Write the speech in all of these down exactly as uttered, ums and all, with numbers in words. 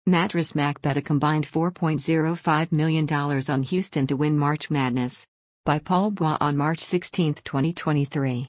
Mattress Mac bet a combined four point zero five million dollars on Houston to win March Madness. By Paul Bois on March sixteenth, twenty twenty-three.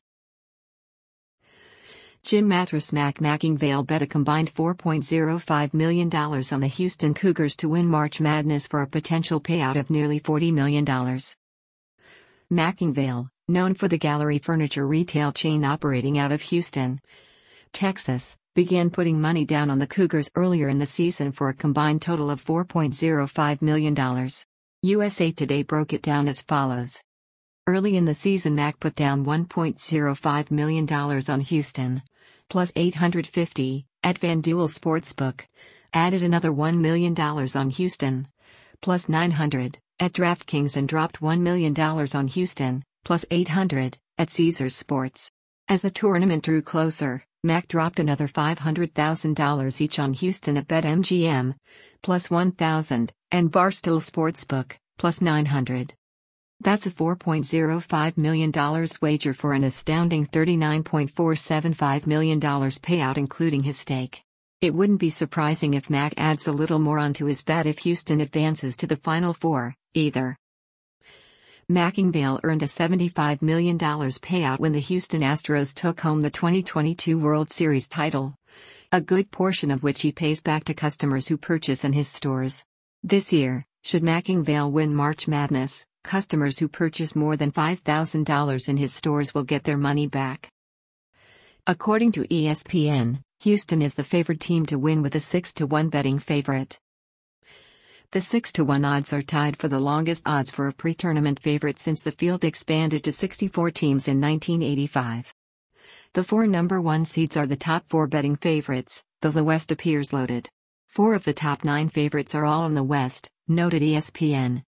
Jim Mattress Mac Mackingvale bet a combined four point zero five million dollars on the Houston Cougars to win March Madness for a potential payout of nearly forty million dollars. Mackingvale, known for the gallery furniture retail chain operating out of Houston, Texas, began putting money down on the Cougars earlier in the season for a combined total of four point zero five million dollars. U S A Today broke it down as follows. Early in the season, Mac put down one point zero five million dollars on Houston, plus eight hundred fifty at FanDuel Sportsbook, added another one million dollars on Houston, plus nine hundred at DraftKings, and dropped one million dollars on Houston, plus eight hundred at Caesars Sports. As the tournament drew closer, Mac dropped another five hundred thousand dollars each on Houston at BetMGM, plus one thousand, and Barstool Sportsbook, plus nine hundred. That's a four point zero five million dollars wager for an astounding thirty-nine point four seven five million dollars payout including his stake. It wouldn't be surprising if Mac adds a little more onto his bet if Houston advances to the Final Four, either. Mackingvale earned a seventy-five million dollars payout when the Houston Astros took home the twenty twenty-two World Series title, a good portion of which he pays back to customers who purchase in his stores. This year, should Mackingvale win March Madness, customers who purchase more than five thousand dollars in his stores will get their money back. According to E S P N, Houston is the favored team to win with a six to one betting favorite. The six to one odds are tied for the longest odds for a pre-tournament favorite since the field expanded to sixty-four teams in nineteen eighty-five. The four number one seeds are the top four betting favorites, though the West appears loaded. Four of the top nine favorites are all in the West, noted E S P N.